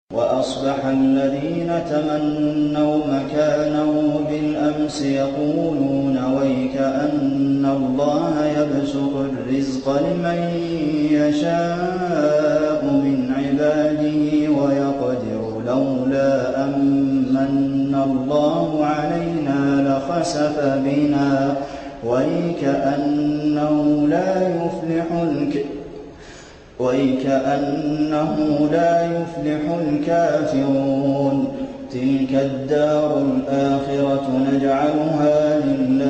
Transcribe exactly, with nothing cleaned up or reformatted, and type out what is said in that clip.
وأصبح الذين تمنوا مكانه بالأمس يقولون ويكأن الله يبسط الرزق لمن يشاء من عباده ويقدر لولا أن من الله علينا لخسف بنا ويكأنه لا يفلح الك وَيْكَأَنَّهُ لَا يُفْلِحُ الْكَافِرُونَ تِلْكَ الدَّارُ الْآخِرَةُ نَجْعَلُهَا لِلَّذِينَ